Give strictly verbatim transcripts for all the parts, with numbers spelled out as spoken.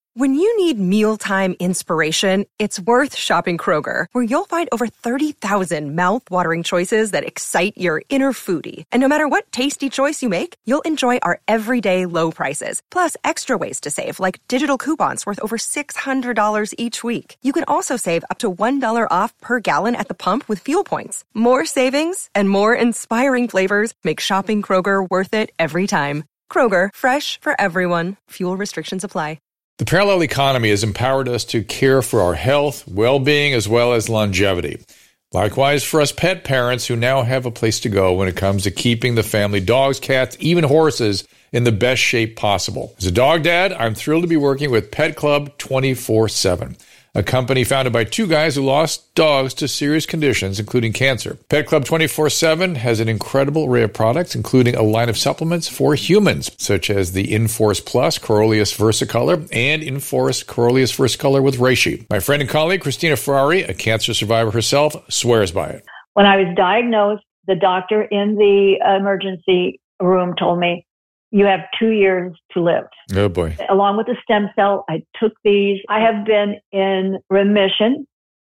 When you need mealtime inspiration, it's worth shopping Kroger, where you'll find over thirty thousand mouth-watering choices that excite your inner foodie. And no matter what tasty choice you make, you'll enjoy our everyday low prices, plus extra ways to save, like digital coupons worth over six hundred dollars each week. You can also save up to one dollar off per gallon at the pump with fuel points. More savings and more inspiring flavors make shopping Kroger worth it every time. Kroger, fresh for everyone. Fuel restrictions apply. The parallel economy has empowered us to care for our health, well-being, as well as longevity. Likewise, for us pet parents who now have a place to go when it comes to keeping the family dogs, cats, even horses in the best shape possible. As a dog dad, I'm thrilled to be working with Pet Club twenty-four seven, a company founded by two guys who lost dogs to serious conditions, including cancer. Pet Club twenty-four seven has an incredible array of products, including a line of supplements for humans, such as the Inforce Plus Corolius Versicolor and Inforce Corolius Versicolor with Reishi. My friend and colleague, Christina Ferrari, a cancer survivor herself, swears by it. When I was diagnosed, the doctor in the emergency room told me, you have two years to live. Oh, boy. Along with the stem cell, I took these. I have been in remission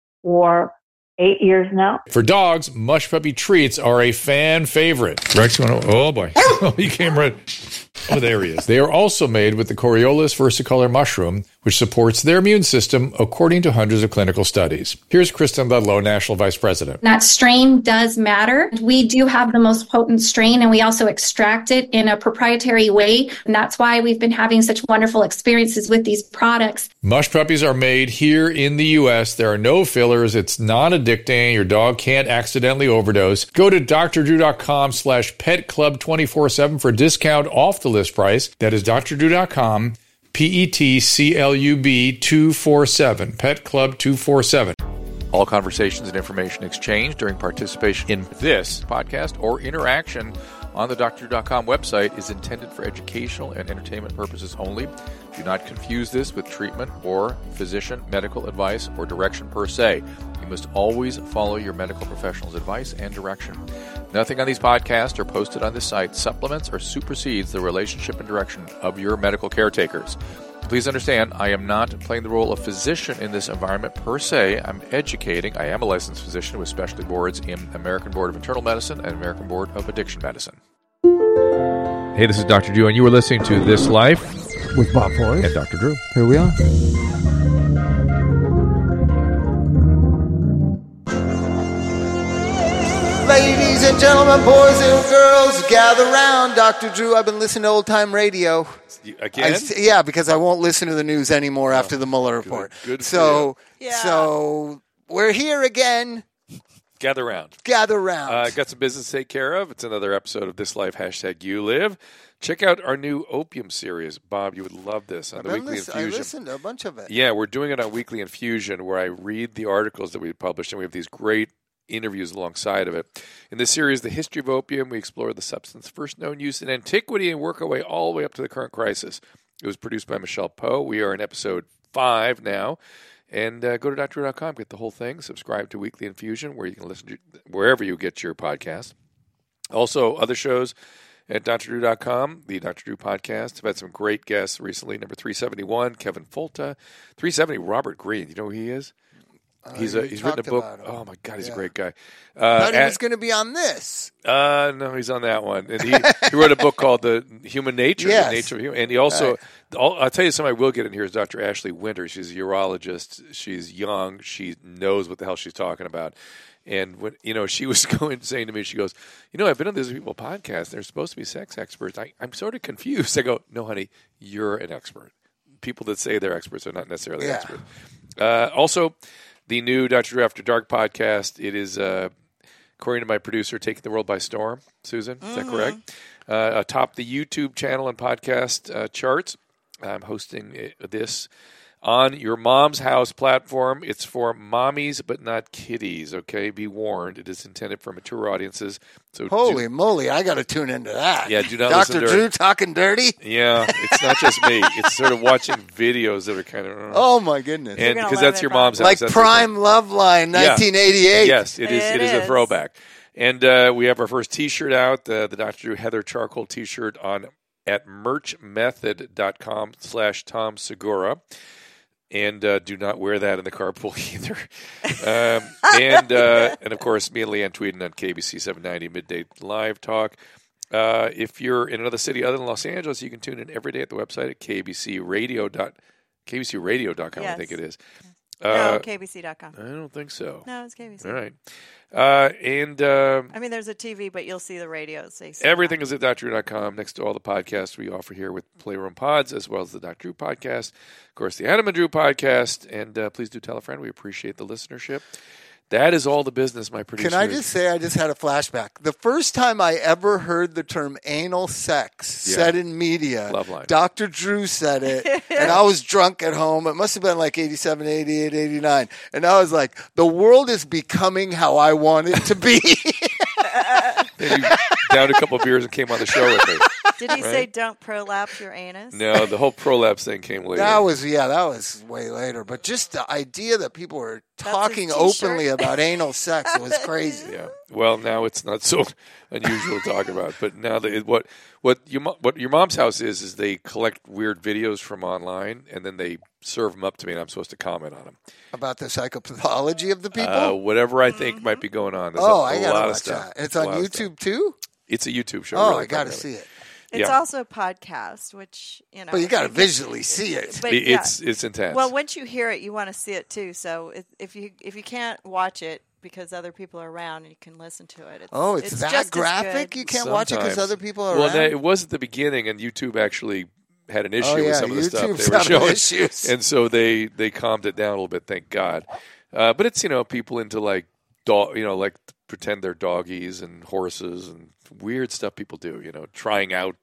for eight years now. For dogs, Mush Puppy treats are a fan favorite. Rex, you want to, oh, boy. Oh, he came right. Oh, there he is. They are also made with the Coriolis versicolor mushroom, which supports their immune system according to hundreds of clinical studies. Here's Kristen Ludlow, National Vice President. That strain does matter. We do have the most potent strain, and we also extract it in a proprietary way. And that's why we've been having such wonderful experiences with these products. Mush Puppies are made here in the U S. There are no fillers. It's non-addicting. Your dog can't accidentally overdose. Go to drdrew.com slash petclub247 for a discount off the list price. That is drdrew.com, P E T C L U B two four seven, Pet Club two four seven. All conversations and information exchanged during participation in this podcast or interaction on the D R drew dot com website is intended for educational and entertainment purposes only. Do not confuse this with treatment or physician medical advice or direction per se. You must always follow your medical professional's advice and direction. Nothing on these podcasts or posted on this site supplements or supersedes the relationship and direction of your medical caretakers. Please understand, I am not playing the role of physician in this environment per se. I'm educating. I am a licensed physician with specialty boards in American Board of Internal Medicine and American Board of Addiction Medicine. Hey, this is Doctor Drew, and you are listening to This Life with Bob Forrest and Doctor Drew. Here we are. Ladies and gentlemen, boys and girls, gather round. Doctor Drew, I've been listening to old-time radio. Again? I, yeah, because I won't listen to the news anymore oh, after the Mueller report. Good, good so, yeah. so we're here again. Gather round. Gather round. Uh, got some business to take care of. It's another episode of This Life, hashtag You Live. Check out our new Opium series. Bob, you would love this on I've the Weekly listen, Infusion. I listened to a bunch of it. Yeah, we're doing it on Weekly Infusion where I read the articles that we published, and we have these great interviews alongside of it. In this series, The History of Opium, we explore the substance first known use in antiquity and work our way all the way up to the current crisis. It was produced by Michelle Poe. We are in episode five now. And uh, go to dr drew dot com, get the whole thing. Subscribe to Weekly Infusion, where you can listen to wherever you get your podcast. Also, other shows at dr drew dot com, the Doctor Drew podcast. I've had some great guests recently. Number three seventy-one, Kevin Folta. three seventy, Robert Greene. You know who he is? Uh, he's a, he's written a book. Oh, my God, he's yeah. a great guy. Uh, thought he at, was going to be on this. Uh, no, he's on that one. And he, he wrote a book called The Human Nature. Yes. The Nature of Human. And he also, right. I'll, I'll tell you something I will get in here is Doctor Ashley Winter. She's a urologist. She's young. She knows what the hell she's talking about. And when you know, she was going saying to me, she goes, you know, I've been on these people podcasts. They're supposed to be sex experts. I, I'm sort of confused. I go, no, honey, you're an expert. People that say they're experts are not necessarily yeah. experts. Uh, also, the new Doctor Drew After Dark podcast. It is, uh, according to my producer, taking the world by storm. Susan, is that mm-hmm. correct? Uh, atop the YouTube channel and podcast uh, charts. I'm hosting it, this on your Mom's House platform. It's for mommies, but not kiddies, okay? Be warned. It is intended for mature audiences. So Holy do, moly, I got to tune into that. Yeah, do not Doctor listen to Drew her. talking dirty? Yeah, it's not just me. It's sort of watching videos that are kind of... Uh, oh, my goodness. And because that's your Mom's House. Like that's Prime Love Line, nineteen eighty-eight. Yeah. Yes, it is, it, it is a throwback. And uh, we have our first T-shirt out, uh, the Doctor Drew Heather Charcoal T-shirt on at merchmethod.com slash Tom Segura. And uh, do not wear that in the carpool either. Um, and, uh, and, of course, me and Leanne tweeting on K B C seven ninety Midday Live Talk. Uh, if you're in another city other than Los Angeles, you can tune in every day at the website at k b c radio dot com, yes. I think it is. No, Uh, K B C dot com. I don't think so. No, it's K B C. All right. Uh, and um, I mean, there's a T V, but you'll see the radios. Say everything is at D R drew dot com next to all the podcasts we offer here with Playroom Pods, as well as the Doctor Drew podcast. Of course, the Adam and Drew podcast. And uh, please do tell a friend. We appreciate the listenership. That is all the business, my producer. Can I just say I just had a flashback. The first time I ever heard the term anal sex Yeah. said in media, Loveline. Doctor Drew said it, and I was drunk at home. It must have been like eighty-seven, eighty-eight, eighty-nine. And I was like, the world is becoming how I want it to be. Then you downed a couple of beers and came on the show with me. Did he Right? say don't prolapse your anus? No, the whole prolapse thing came later. That was, yeah, that was way later. But just the idea that people were That's talking his t-shirt. openly about anal sex, it was crazy. Yeah. Well, now it's not so unusual to talk about. But now that what what your mo- what your mom's house is is they collect weird videos from online and then they serve them up to me, and I'm supposed to comment on them. About the psychopathology of the people? Uh, whatever I think might be going on. There's oh, a, I a got lot to of watch stuff. that. It's A on lot of stuff. YouTube too? It's a YouTube show. Oh, really, I got to primarily. see it. It's Yeah. also a podcast, which, you know. But you got to if visually see it. But, It- yeah. It's it's intense. Well, once you hear it, you want to see it too. So if, if you if you can't watch it because other people are around, you can listen to it. It's, Oh, it's, that just as graphic? good. You can't watch it because Sometimes. other people are well, around? no, it was at the beginning, and YouTube actually had an issue Oh, yeah, with some of the stuff YouTube's they were having showing, issues. and so they they calmed it down a little bit. Thank God. Uh, but it's you know people into like dog, you know, like pretend they're doggies and horses and weird stuff people do. You know, trying out,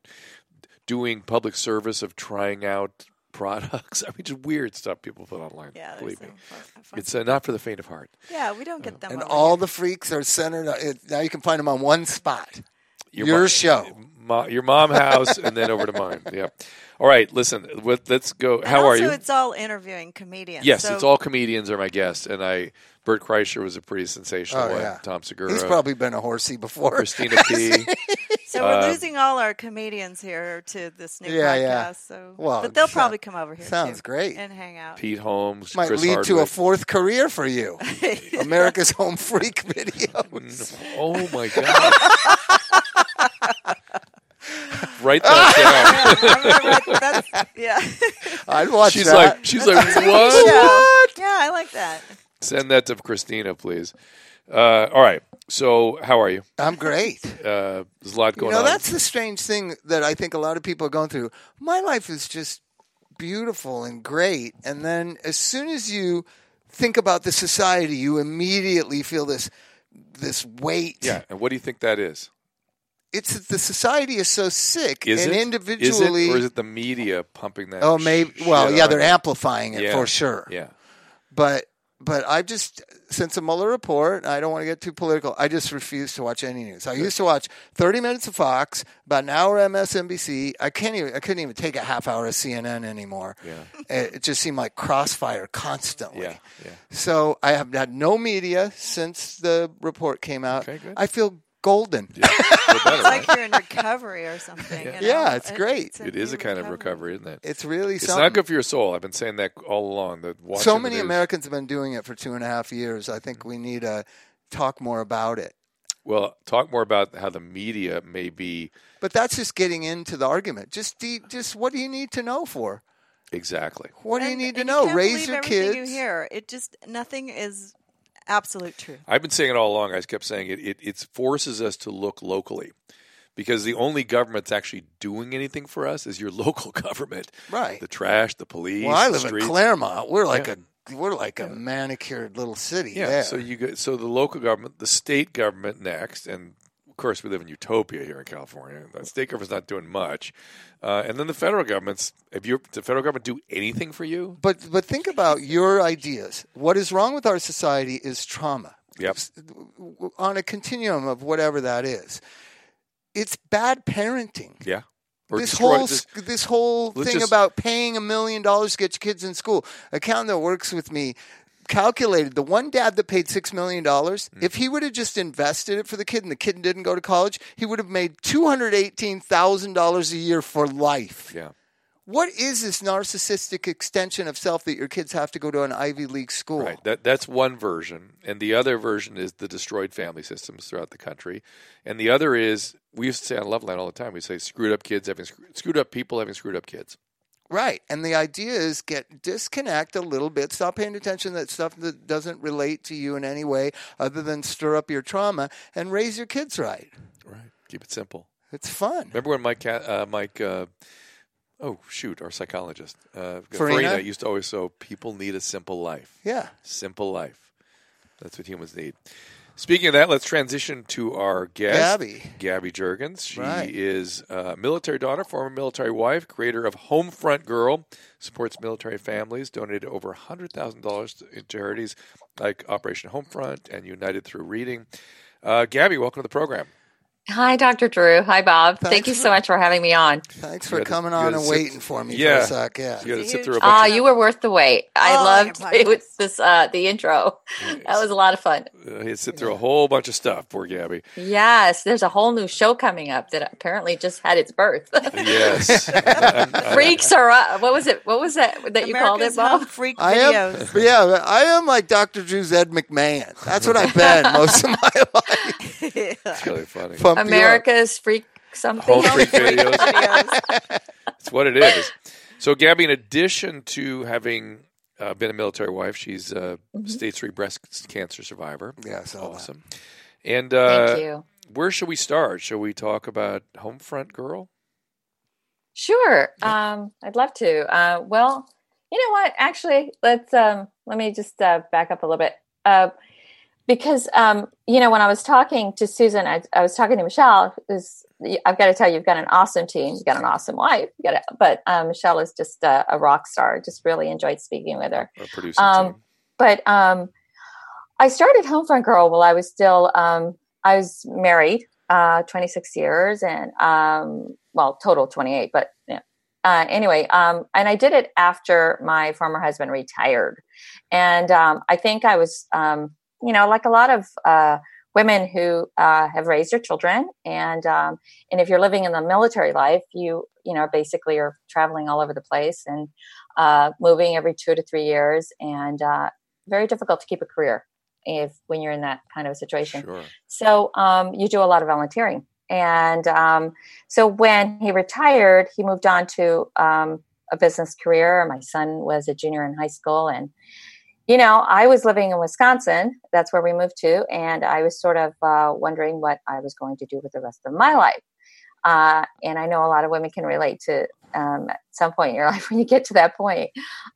doing public service of trying out products. I mean, just weird stuff people put online. Yeah, there's believe me. some fun- fun It's uh, not for the faint of heart. Yeah, we don't get them. and over all here. the freaks are centered. on- It, now you can find them on one spot. Your, mo- show. mo- your mom house, and then over to mine. Yeah. All right. Listen. With, let's go. And How are also you? it's all interviewing comedians. Yes, so it's all comedians are my guests, and I Bert Kreischer was a pretty sensational Oh, one. yeah. Tom Segura, He's probably been a horsey before. Christina P. So we're Uh, losing all our comedians here to this new Yeah, podcast. yeah. So, Well, but they'll so- probably come over here. sounds too great. and hang out. Pete Holmes, Might Chris lead to a Hardwick. fourth career for you. America's Home Freak videos. Oh my God! Write that down. Yeah, I'm gonna write- that's- yeah. I'd watch She's that. like, she's like, what? Yeah. Yeah, I like that. Send that to Christina, please. Uh, all right. So, how are you? I'm great. Uh, there's a lot You going know, on. that's the strange thing that I think a lot of people are going through. My life is just beautiful and great. And then as soon as you think about the society, you immediately feel this this weight. Yeah. And what do you think that is? It's that the society is so sick Is and it? individually. Is it, or is it the media pumping that? oh, maybe. shit Well, yeah, on they're it? amplifying it Yeah. for sure. Yeah. But but I've just, since the Mueller report, I don't want to get too political, I just refuse to watch any news. I used to watch thirty minutes of Fox, about an hour M S N B C. I can't even, I couldn't even take a half hour of C N N anymore. Yeah. It, it just seemed like crossfire constantly. Yeah. Yeah. So I have had no media since the report came out. Okay, good. I feel golden. Yeah. Feel better, It's like right? you're in recovery or something. you know? Yeah, it's great. It is new a kind of recovery, isn't it? It's really It's something. not good for your soul. I've been saying that all along. That watching So the many news- Americans have been doing it for two and a half years. I think we need to talk more about it. Well, talk more about how the media may be But that's just getting into the argument. Just de- just what do you need to know for? exactly. What do you And- need to and know? can't Raise believe your everything kids. You hear it just nothing is absolute truth. I've been saying it all along. I just kept saying it. It it forces us to look locally, because the only government that's actually doing anything for us is your local government. Right. The trash, the police. Well, I the live in streets. Claremont. We're like Yeah. a we're like a manicured little city. Yeah. there. So you get so the local government, the state government next, and of course we live in utopia here in California. The state government's not doing much, uh, and then the federal government's. If you the federal government do anything for you? But but think about your ideas. What is wrong with our society is trauma. Yep. On a continuum of whatever that is, it's bad parenting. Yeah. Or This destroy- whole this- this whole let's thing just- about paying a million dollars to get your kids in school. An accountant that works with me calculated the one dad that paid six million dollars, Mm. if he would have just invested it for the kid and the kid didn't go to college, he would have made two hundred eighteen thousand dollars a year for life. Yeah. What is this narcissistic extension of self that your kids have to go to an Ivy League school? Right. That that's one version, and the other version is the destroyed family systems throughout the country, and the other is we used to say on Loveline all the time. We say screwed up kids having screwed up people having screwed up kids. Right. And the idea is get disconnect a little bit. Stop paying attention to that stuff that doesn't relate to you in any way other than stir up your trauma and raise your kids right. Right. Keep it simple. It's fun. Remember when Mike, uh, Mike, uh, oh shoot, our psychologist, uh, Farina? Farina used to always say, "People need a simple life." Yeah. Simple life. That's what humans need. Speaking of that, let's transition to our guest, Gabby. Gabby Jurgens. She Right. is a military daughter, former military wife, creator of Homefront Girl, supports military families, donated over one hundred thousand dollars to charities like Operation Homefront and United Through Reading. Uh, Gabby, welcome to the program. Hi, Doctor Drew. Hi, Bob. Thanks Thank you for- so much for having me on. Thanks for You gotta- coming you on gotta and sit- waiting for me Yeah. for a sec. Yeah. You got to It's sit a through a huge- Ah, bunch you were worth the wait. I Oh, loved my it was goodness. this uh the intro. That was a lot of fun. of uh, he'd sit through a whole bunch of stuff. Poor Gabby. Yes, there's a whole new show coming up that apparently just had its birth. Yes. I'm- I'm- Freaks are up. What was it? What was that that you called it, America's Home Bob? Freak I am, videos. yeah, I am like Doctor Drew's Ed McMahon. That's what I've been most of my life. It's really funny. Pump you up. America's Freak something. Whole freak videos. videos. It's what it is. So, Gabby, in addition to having uh, been a military wife, she's a stage three breast cancer survivor. Yeah, I saw that. Awesome. And uh, Thank you. where should we start? Shall we talk about Homefront Girl? Sure. Um, I'd love to. Uh, well, you know what? Actually, let's um, let me just uh, back up a little bit. Uh, because um, you know, when I was talking to Susan, I, I was talking to Michelle. Who's, I've got to tell you, you've got an awesome team. You've got an awesome wife. You got a, but um, Michelle is just a, a rock star. Just really enjoyed speaking with her. Our producing Um, team. But um, I started Homefront Girl while I was still, um, I was married uh, twenty-six years and, um, well, total twenty-eight, but yeah. Uh, anyway, um, and I did it after my former husband retired. And um, I think I was, um, you know, like a lot of uh, women who uh, have raised their children. And um, and if you're living in the military life, you, you know, basically are traveling all over the place and uh, moving every two to three years and uh, very difficult to keep a career if when you're in that kind of a situation. Sure. So um, you do a lot of volunteering. And um, so when he retired, he moved on to um, a business career. My son was a junior in high school. And, you know, I was living in Wisconsin. That's where we moved to. And I was sort of uh, wondering what I was going to do with the rest of my life. Uh, and I know a lot of women can relate to um, at some point in your life when you get to that point.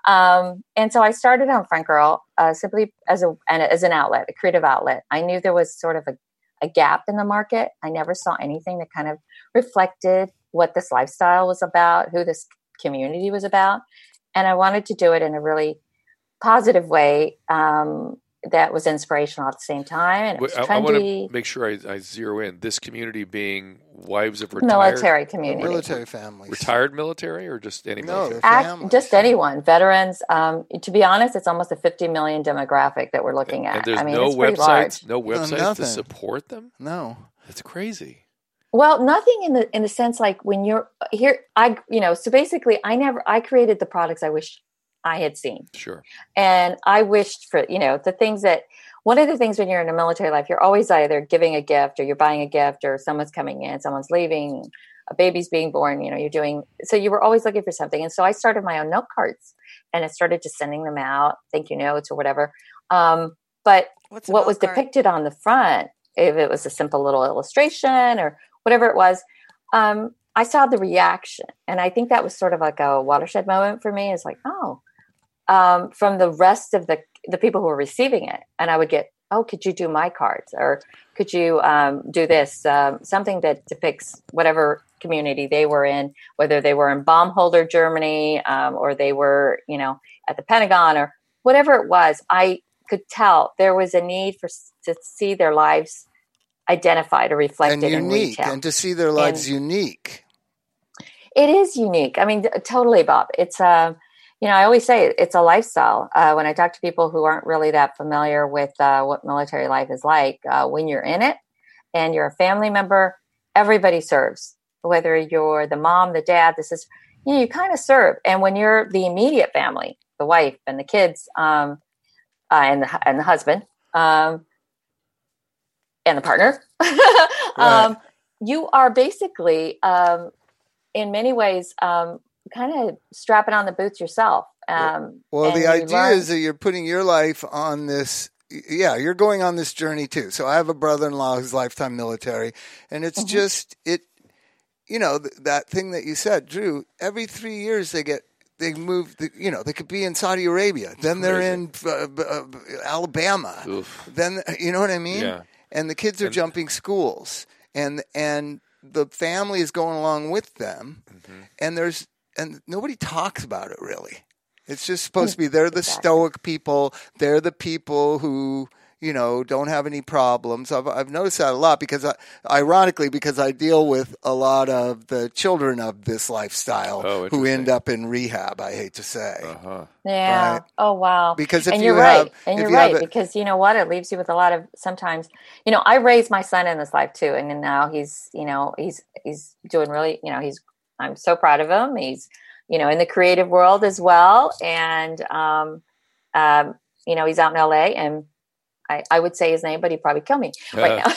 Um, and so I started Homefront Girl uh, simply as a as an outlet, a creative outlet. I knew there was sort of a, a gap in the market. I never saw anything that kind of reflected what this lifestyle was about, who this community was about. And I wanted to do it in a really positive way um, that was inspirational at the same time. And it was Wait, I, I want trendy. to make sure I, I zero in. This community being wives of retired Military community. Military families. retired military or just any No, military? they're Act, families. just anyone, veterans. Um, to be honest, it's almost a fifty million demographic that we're looking at. And there's I mean, no it's pretty websites, large. no websites to nothing. support them. No. That's crazy. Well, nothing in the in the sense like when you're here, I you know. So basically, I never I created the products I wish I had seen, Sure. and I wished for you know the things that. One of the things when you're in a military life, you're always either giving a gift or you're buying a gift or someone's coming in, someone's leaving, a baby's being born, you know, you're doing, so you were always looking for something. And so I started my own note cards and I started just sending them out, thank you notes or whatever. Um, but What's a what milk was cart? depicted on the front, if it was a simple little illustration or whatever it was, um, I saw the reaction. And I think that was sort of like a watershed moment for me. It's like, oh, um, from the rest of the the people who were receiving it. And I would get, oh, could you do my cards? Or could you um, do this? Um, something that depicts whatever community they were in, whether they were in bomb holder Germany um, or they were, you know, at the Pentagon or whatever it was. I could tell there was a need for to see their lives identified or reflected And in unique. retail. And to see their lives And- unique. It is unique. I mean, totally, Bob. It's, uh, you know, I always say it's a lifestyle. Uh, when I talk to people who aren't really that familiar with uh, what military life is like, uh, when you're in it and you're a family member, everybody serves. Whether you're the mom, the dad, this is, you know, you kind of serve. And when you're the immediate family, the wife and the kids, um, uh, and the and the husband, um, and the partner, um, Right. you are basically, um, in many ways, um, kind of strapping on the boots yourself. Um, Well, and the you idea learn- is that you're putting your life on this. Yeah, you're going on this journey too. So I have a brother-in-law who's lifetime military, and it's Mhm. just it. You know th- that thing that you said, Drew. Every three years they get they move. The, you know they could be in Saudi Arabia, then they're in uh, uh, Alabama. Oof. Then you know what I mean. Yeah. And the kids are And- jumping schools, and and the family is going along with them, Mm-hmm. and there's and nobody talks about it really. It's just supposed to be they're the Exactly. stoic people. They're the people who, you know, don't have any problems. I've I've noticed that a lot because, I, ironically, because I deal with a lot of the children of this lifestyle Oh, who end interesting. up in rehab. I hate to say, Uh-huh. Yeah. Right. Oh, wow. because if and you you're have, right. And if you're you right. have a- Because you know what? It leaves you with a lot of sometimes, you know, I raised my son in this life too. And now he's, you know, he's, he's doing really, you know, he's, I'm so proud of him. He's, you know, in the creative world as well. And, um, um, you know, he's out in L A and I, I would say his name, but he'd probably kill me right now.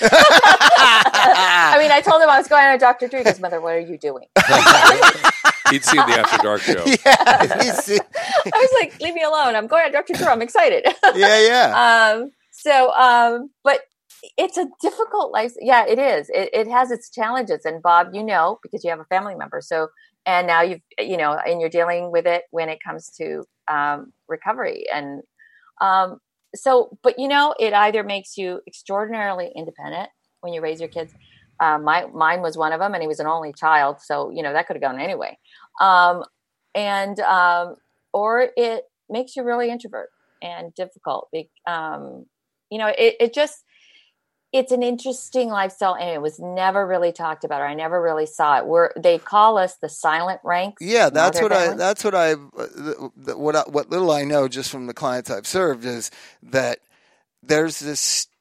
I mean, I told him I was going on a Doctor Drew. He goes, Mother, what are you doing? He'd seen the After Dark show. yeah, he's- I was like, leave me alone. I'm going on Doctor Drew. I'm excited. yeah, yeah. um, so, um, but it's a difficult life. Yeah, it is. It, it has its challenges. And Bob, you know, because you have a family member. So, and now you've, you know, and you're dealing with it when it comes to um, recovery. And um, so, but you know, it either makes you extraordinarily independent when you raise your kids. Um, my, mine was one of them and he was an only child. So, you know, that could have gone anyway. Um, and, um, or it makes you really introvert and difficult. Um, you know, it, it just, it's an interesting lifestyle and it was never really talked about, or I never really saw it. We're, they call us the silent ranks. Yeah, that's what I. family. That's what I. What I, what little I know just from the clients I've served is that there's this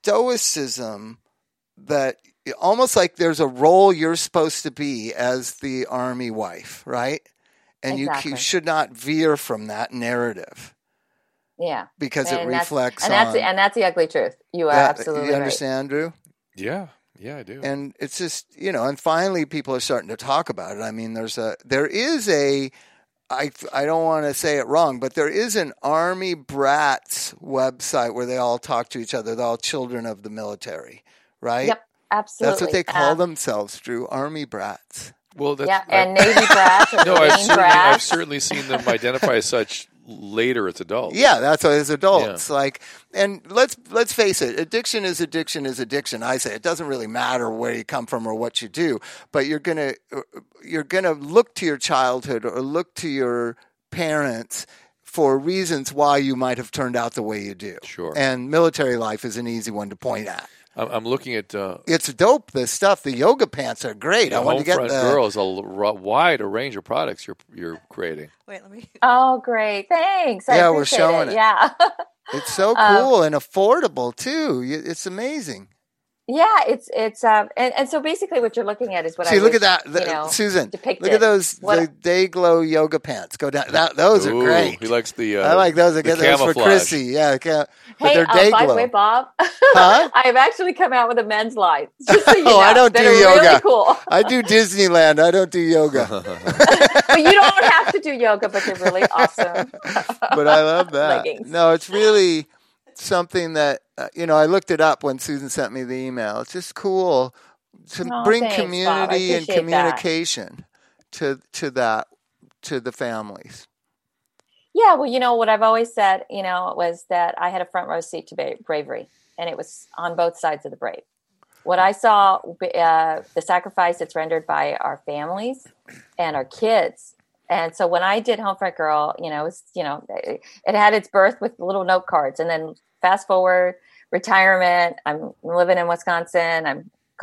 stoicism that almost like there's a role you're supposed to be as the army wife, right? And Exactly. you, you should not veer from that narrative Yeah. because it And that's- reflects and that's, on. the, and that's the ugly truth. You are that- absolutely you right. understand, Drew? Yeah. Yeah, I do. And it's just, you know, and finally people are starting to talk about it. I mean, there's a, there is a, I, I don't want to say it wrong, but there is an Army Brats website where they all talk to each other. They're all children of the military, right? Yep. Absolutely. That's what they call Um, themselves, Drew. Army Brats. well, that's, Yeah. I- And Navy brats. Or no, I've Marine certainly, I've brats. certainly seen them identify as such later as adults. Yeah, that's what as adults. Like, and let's let's face it, addiction is addiction is addiction. I say it doesn't really matter where you come from or what you do, but you're gonna you're gonna look to your childhood or look to your parents for reasons why you might have turned out the way you do. Sure. And military life is an easy one to point at. I'm, I'm looking at uh, It's dope. The stuff, the yoga pants are great. the I want to get Homefront the Girls, a l- wide a range of products you're you're creating. Wait, let me. Oh, great. Thanks. I Yeah, we're appreciate showing it. Yeah. It's so Um, cool and affordable too. You- It's amazing. Yeah, it's it's um and, and so basically what you're looking at is what See, I look wish, at that, the- you know, Susan. depicted. Look at those What- the day glow yoga pants. Go down. That, those Ooh, are great. He likes the. Uh, I like those. I the get those for camouflage. Chrissy. Yeah, ca- but Hey, they're uh, day by glow. the way, Bob, Huh? I have actually come out with a men's line. Just so you Oh, know, I don't that do are yoga. Really cool. I do Disneyland. I don't do yoga, But you don't have to do yoga, but they're really awesome. but I love that. Leggings. No, it's really something that uh, you know. I looked it up when Susan sent me the email. It's just cool to Oh, bring thanks, Bob. I community and appreciate that. communication to to that to the families. Yeah, well, you know, what I've always said, you know, was that I had a front row seat to ba- bravery, and it was on both sides of the brave. What I saw, uh, the sacrifice that's rendered by our families and our kids. And so when I did Homefront Girl, you know, it was, you know, it, it had its birth with little note cards. And then fast forward, retirement, I'm living in Wisconsin, I'm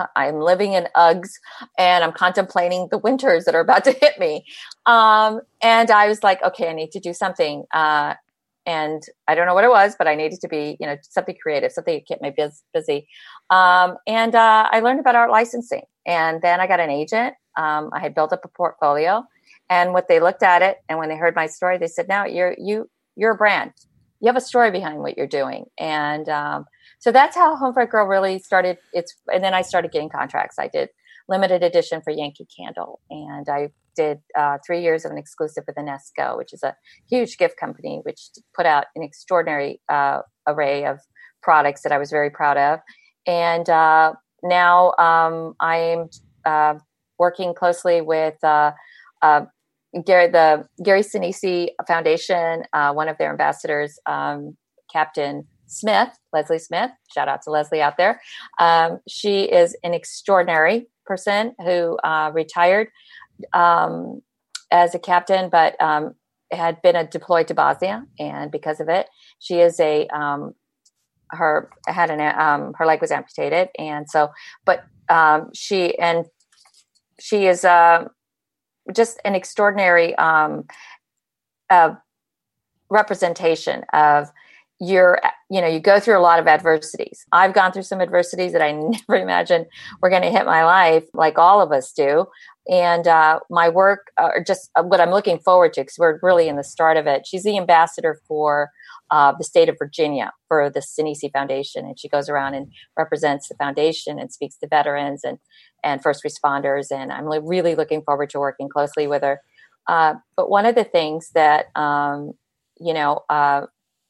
I'm living in Uggs and I'm contemplating the winters that are about to hit me. Um, and I was like, okay, I need to do something. Uh, and I don't know what it was, but I needed to be, you know, something creative, something to keep me busy. Um, and uh, I learned about art licensing. And then I got an agent. Um, I had built up a portfolio. And what they looked at it, and when they heard my story, they said, "Now you're you you're a brand. You have a story behind what you're doing." And um, so that's how Homefront Girl really started. It's and then I started getting contracts. I did limited edition for Yankee Candle, and I did uh, three years of an exclusive with Enesco, which is a huge gift company, which put out an extraordinary uh, array of products that I was very proud of. And uh, now um, I'm uh, working closely with. Uh, uh, Gary, the Gary Sinise Foundation, uh, one of their ambassadors, um, Captain Smith, Leslie Smith, shout out to Leslie out there. Um, she is an extraordinary person who uh, retired um, as a captain, but um, had been a, deployed to Bosnia, and because of it, she is a um, her had an um, her leg was amputated, and so, but um, she and she is. Uh, just an extraordinary um, uh, representation of your, you know, you go through a lot of adversities. I've gone through some adversities that I never imagined were going to hit my life, like all of us do. And uh, my work, or uh, just what I'm looking forward to, because we're really in the start of it. She's the ambassador for uh, the state of Virginia for the Sinise Foundation. And she goes around and represents the foundation and speaks to veterans and, and first responders. And I'm really looking forward to working closely with her. Uh, but one of the things that, um, you know, uh,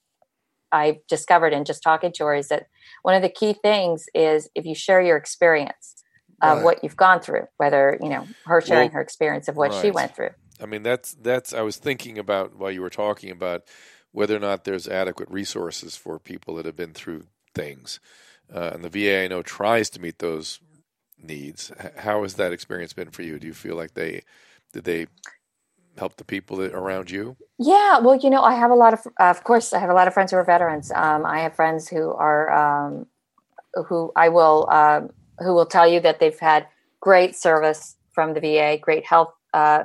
I discovered in just talking to her is that one of the key things is if you share your experience of right. what you've gone through, whether, you know, her sharing well, her experience of what right. she went through. I mean, that's, that's, I was thinking about while you were talking about whether or not there's adequate resources for people that have been through things. Uh, and the V A, I know, tries to meet those needs. H- how has that experience been for you? Do you feel like they, did they help the people that around you? Yeah, well, you know, I have a lot of, uh, of course, I have a lot of friends who are veterans. Um, I have friends who are, um, who I will, um, who will tell you that they've had great service from the V A, great health. Uh,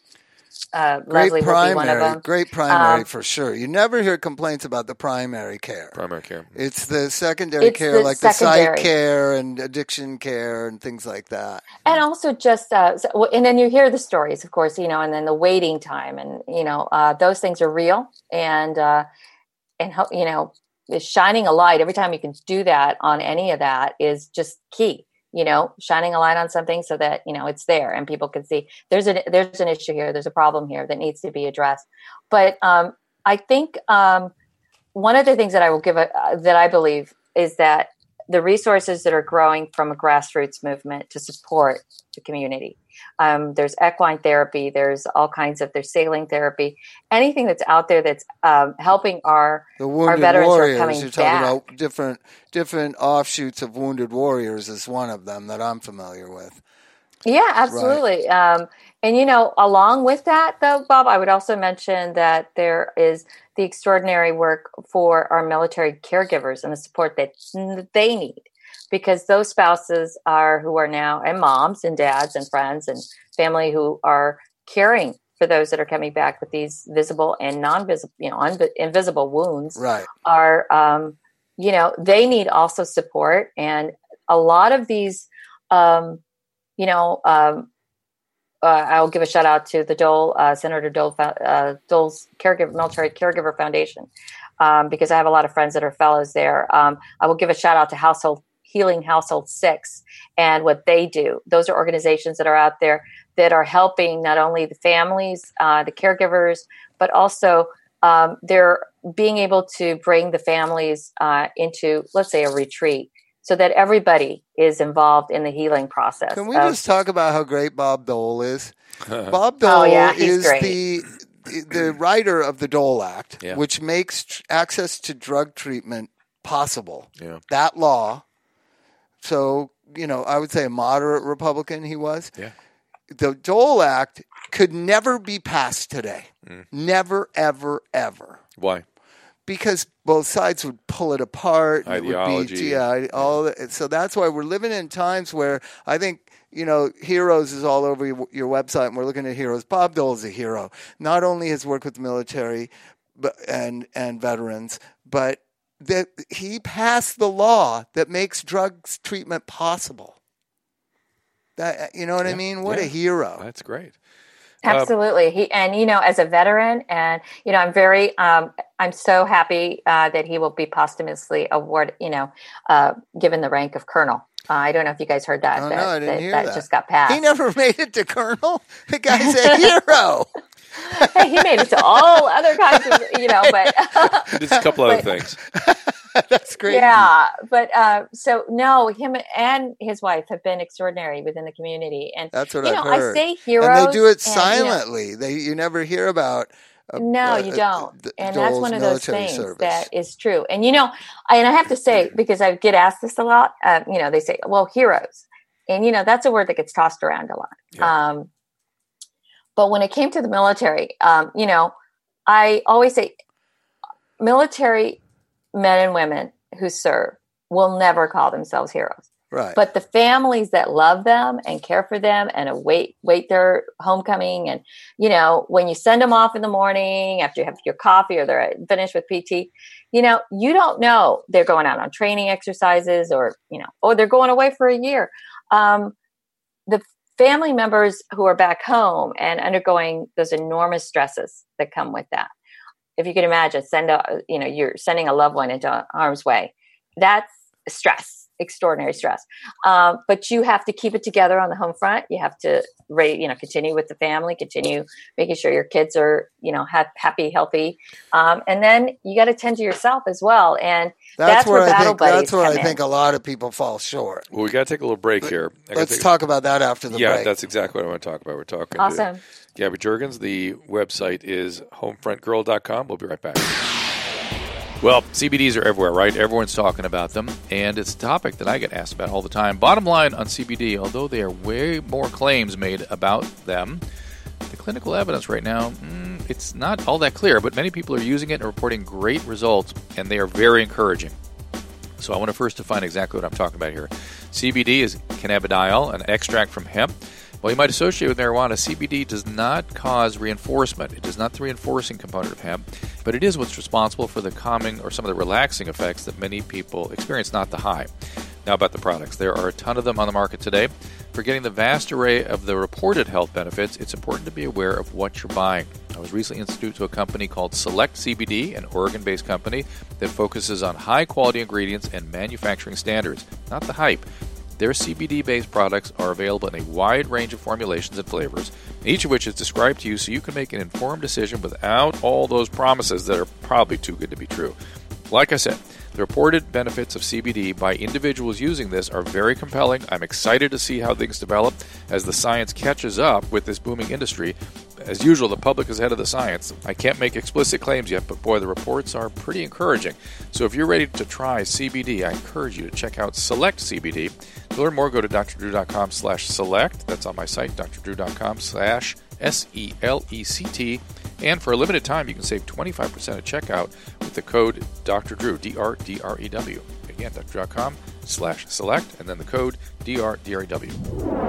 uh, great Leslie primary, will be one of them. Great primary um, for sure. You never hear complaints about the primary care. Primary care. It's the secondary it's care, the like secondary. the psych care and addiction care and things like that. And also just, uh, so, and then you hear the stories, of course, you know, and then the waiting time, and you know, uh, those things are real, and uh, and you know, shining a light every time you can do that on any of that is just key. You know, shining a light on something so that, you know, it's there and people can see there's a, there's an issue here. There's a problem here that needs to be addressed. But um, I think um, one of the things that I will give a, uh, that I believe is that the resources that are growing from a grassroots movement to support the community. Um, there's equine therapy. There's all kinds of, there's sailing therapy, anything that's out there that's um, helping our, the wounded our veterans warriors, who are coming you're back. talking about different, different offshoots of Wounded Warriors is one of them that I'm familiar with. Yeah, absolutely. Right. Um, and, you know, along with that, though, Bob, I would also mention that there is the extraordinary work for our military caregivers and the support that they need, because those spouses are who are now, and moms and dads and friends and family who are caring for those that are coming back with these visible and non-visible, you know, un- invisible wounds. Right. Are, um, you know, they need also support. And a lot of these, um, you know, um, uh, I'll give a shout out to the Dole, uh, Senator Dole, uh, Dole's caregiver, military caregiver foundation, um, because I have a lot of friends that are fellows there. Um, I will give a shout out to Household Healing Household Six and what they do. Those are organizations that are out there that are helping not only the families, uh, the caregivers, but also um, they're being able to bring the families uh, into, let's say, a retreat, so that everybody is involved in the healing process. Can we of, just talk about how great Bob Dole is? Bob Dole oh, yeah, is great. the the writer of the Dole Act, yeah. which makes tr- access to drug treatment possible. Yeah. That law. So, you know, I would say a moderate Republican he was. Yeah. The Dole Act could never be passed today. Mm. Never, ever, ever. Why? because both sides would pull it apart. Ideology. It would be, yeah, all. The, so that's why we're living in times where I think, you know, Heroes is all over your, your website, and we're looking at heroes. Bob Dole is a hero. Not only his work with the military but, and and veterans, but that he passed the law that makes drugs treatment possible. That, you know what yeah, I mean? What yeah. a hero. That's great. Absolutely. He, and, you know, as a veteran, and, you know, I'm very, um, I'm so happy uh, that he will be posthumously awarded, you know, uh, given the rank of colonel. Uh, I don't know if you guys heard that. Oh, that no, I didn't that, hear that. that. just got passed. He never made it to colonel. The guy's a hero. Hey, he made it to all other kinds of, you know, but. Just a couple other things. That's great. Yeah, but uh, so no, him and his wife have been extraordinary within the community, and that's what you I've know, heard. I say heroes, and they do it and, silently. You know, they you never hear about. Uh, no, uh, you don't, uh, and Dole's that's one of those things service. that is true. And you know, I, and I have to say, because I get asked this a lot, uh, you know, they say, "Well, heroes," and you know, that's a word that gets tossed around a lot. Yeah. Um, but when it came to the military, um, you know, I always say, military men and women who serve will never call themselves heroes. Right. But the families that love them and care for them and await wait their homecoming, and, you know, when you send them off in the morning after you have your coffee or they're finished with P T, you know, you don't know they're going out on training exercises or, you know, or they're going away for a year. Um, the family members who are back home and undergoing those enormous stresses that come with that. If you can imagine, send a, you know, you're sending a loved one into harm's way. That's stress, extraordinary stress. Um, but you have to keep it together on the home front. You have to, you know, continue with the family, continue making sure your kids are, you know, ha- happy, healthy. Um, and then you got to tend to yourself as well. And that's, that's where, where battle think, buddies That's where I in. think a lot of people fall short. Well, we got to take a little break here. Let's talk about that after the yeah, break. Yeah, that's exactly what I want to talk about. We're talking awesome. to Gabby Jurgens. The website is homefront girl dot com. We'll be right back. Well, C B Ds are everywhere, right? Everyone's talking about them, and it's a topic that I get asked about all the time. Bottom line on C B D, although there are way more claims made about them, the clinical evidence right now, mm, it's not all that clear, but many people are using it and reporting great results, and they are very encouraging. So I want to first define exactly what I'm talking about here. C B D is cannabidiol, an extract from hemp. While you might associate with marijuana, C B D does not cause reinforcement. It is not the reinforcing component of hemp, but it is what's responsible for the calming or some of the relaxing effects that many people experience, not the high. Now about the products. There are a ton of them on the market today. For getting the vast array of the reported health benefits, it's important to be aware of what you're buying. I was recently introduced to a company called Select C B D, an Oregon-based company that focuses on high-quality ingredients and manufacturing standards, not the hype. Their C B D-based products are available in a wide range of formulations and flavors, each of which is described to you so you can make an informed decision without all those promises that are probably too good to be true. Like I said, the reported benefits of C B D by individuals using this are very compelling. I'm excited to see how things develop as the science catches up with this booming industry. As usual, the public is ahead of the science. I can't make explicit claims yet, but boy, the reports are pretty encouraging. So if you're ready to try C B D, I encourage you to check out Select C B D. To learn more, go to drdrew.com slash select. That's on my site, drdrew.com slash S E L E C T. And for a limited time, you can save twenty-five percent at checkout with the code DRDREW, D R D R E W. Again, drdrew.com slash select, and then the code D R D R E W.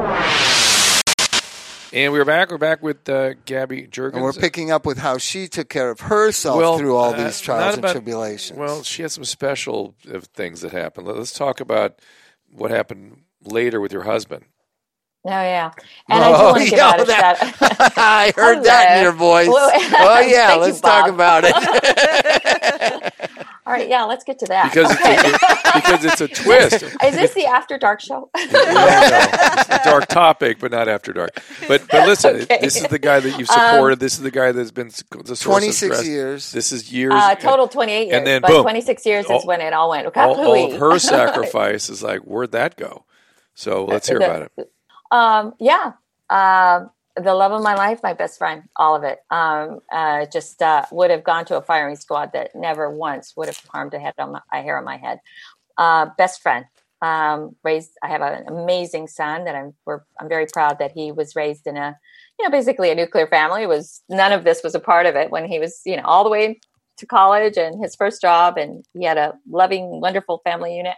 And we're back. We're back with uh, Gabby Jurgens. And we're picking up with how she took care of herself well, through all uh, these trials about, and tribulations. Well, she had some special uh, things that happened. Let's talk about what happened later with your husband. Oh, yeah. And oh, I do want to give yeah, out a that, shout out. I heard that in your voice. Oh, yeah. Thank let's you, talk Bob. about it. All right. Yeah, let's get to that. Because, okay. it's, a, because it's a twist. Is this the After Dark show? no, no. It's a dark topic, but not after dark. But but listen, okay. This is the guy that you've supported. Um, this is the guy that's been the source twenty-six of stress. years. This is years. Uh, total twenty-eight years. And then, but boom. twenty-six years all, is when it all went. All, all of her sacrifice is like, where'd that go? So let's hear the, about it. Um, yeah. Um, the love of my life, my best friend, all of it. Um, uh, just uh, would have gone to a firing squad that never once would have harmed a, head on my, a hair on my head. Uh, best friend. Um, raised. I have an amazing son that I'm. We're, I'm very proud that he was raised in a, you know, basically a nuclear family. It was none of this was a part of it when he was, you know, all the way to college and his first job, and he had a loving, wonderful family unit.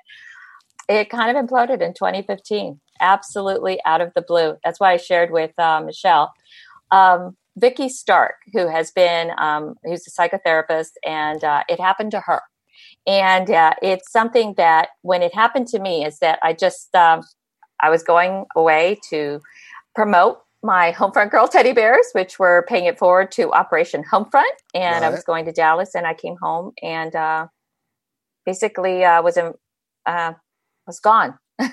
It kind of imploded in twenty fifteen, absolutely out of the blue. That's why I shared with uh, Michelle. Um, Vicky Stark, who has been, um, who's a psychotherapist, and uh, it happened to her. And uh, it's something that when it happened to me is that I just, um, I was going away to promote my Homefront Girl teddy bears, which were paying it forward to Operation Homefront. And right. I was going to Dallas, and I came home and uh, basically uh, was in, uh, was gone.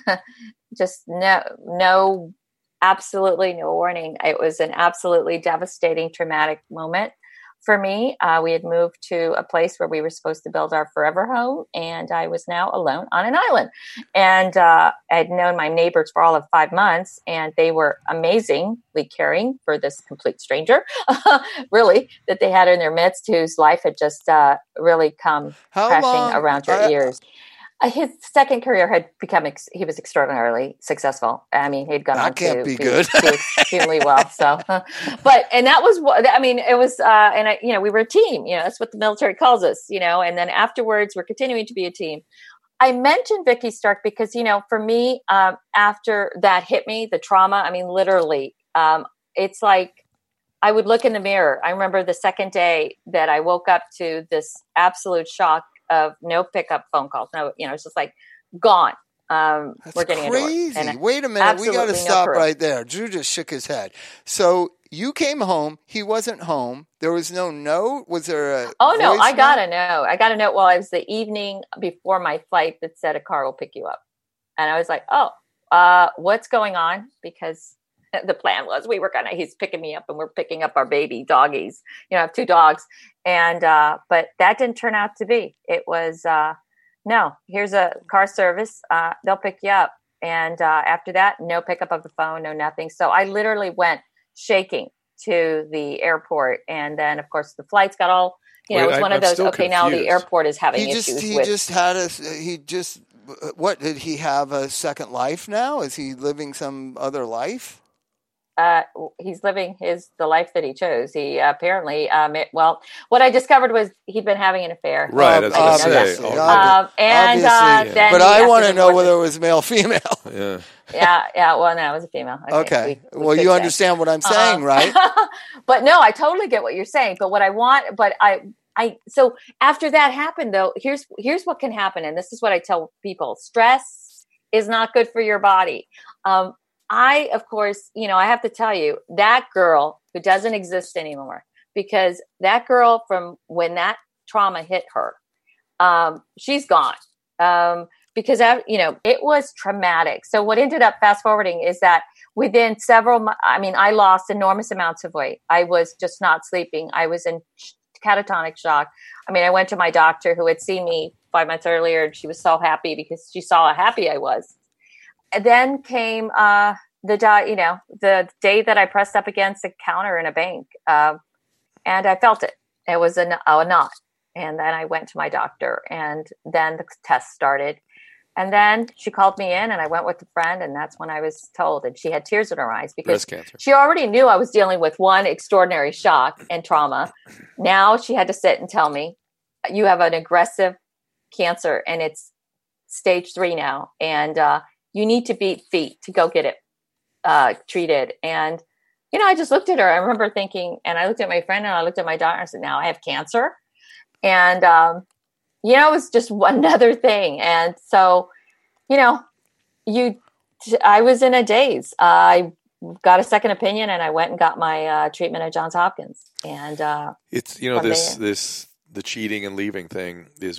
Just no, no, absolutely no warning. It was an absolutely devastating, traumatic moment for me. Uh, we had moved to a place where we were supposed to build our forever home, and I was now alone on an island. And uh, I'd known my neighbors for all of five months, and they were amazingly caring for this complete stranger, really, that they had in their midst, whose life had just uh, really come How crashing long? around your I, ears. Uh, his second career had become, ex- he was extraordinarily successful. I mean, he'd gone that on can't to be be, good. do extremely well. So, but, and that was what, I mean, it was, uh, and I, you know, we were a team, you know, that's what the military calls us, you know, and then afterwards we're continuing to be a team. I mentioned Vicky Stark because, you know, for me, um, after that hit me, the trauma, I mean, literally, um, it's like, I would look in the mirror. I remember the second day that I woke up to this absolute shock of no pickup phone calls. No, you know, it's just like gone. Um, That's we're getting crazy. Into Wait a minute. We got to no stop proof. right there. Drew just shook his head. So you came home. He wasn't home. There was no note. Was there a Oh, no, I got note? a note. I got a note while it was the evening before my flight that said a car will pick you up. And I was like, oh, uh, what's going on? Because the plan was we were going to, he's picking me up and we're picking up our baby doggies. You know, I have two dogs. And, uh, but that didn't turn out to be. It was, uh, no, here's a car service. Uh, they'll pick you up. And, uh, after that, no pickup of the phone, no nothing. So I literally went shaking to the airport. And then of course the flights got all, you know, Wait, it was one I, of those, okay, confused. Now the airport is having he just, issues he with. He just had a, he just, what, did he have a second life now? Is he living some other life? Uh, he's living his the life that he chose. He uh, apparently, um, it, well, what I discovered was he'd been having an affair. Right, um, I was going to say. Um, and uh, then but I want to know whether it was male, female. Yeah, yeah, yeah. Well, no, it was a female. Okay. okay. We, we well, you say. understand what I'm uh-huh. saying, right? But no, I totally get what you're saying. But what I want, but I, I. So after that happened, though, here's here's what can happen, and this is what I tell people: stress is not good for your body. Um, I, of course, you know, I have to tell you that girl who doesn't exist anymore, because that girl from when that trauma hit her, um, she's gone. Um, because, I, you know, it was traumatic. So what ended up fast forwarding is that within several, I mean, I lost enormous amounts of weight. I was just not sleeping. I was in catatonic shock. I mean, I went to my doctor who had seen me five months earlier, and she was so happy because she saw how happy I was. And then came uh, the di- you know the day that I pressed up against a counter in a bank, uh, and I felt it. It was a, a knot, and then I went to my doctor, and then the test started, and then she called me in, and I went with a friend, and that's when I was told, and she had tears in her eyes because she already knew I was dealing with one extraordinary shock and trauma. Now she had to sit and tell me, "You have an aggressive cancer, and it's stage three now, and uh, you need to beat feet to go get it uh, treated." And, you know, I just looked at her. I remember thinking, and I looked at my friend and I looked at my doctor and I said, now I have cancer. And, um, you know, it was just one other thing. And so, you know, you, I was in a daze. Uh, I got a second opinion and I went and got my uh, treatment at Johns Hopkins. And uh, it's, you know, this, there, this, the cheating and leaving thing is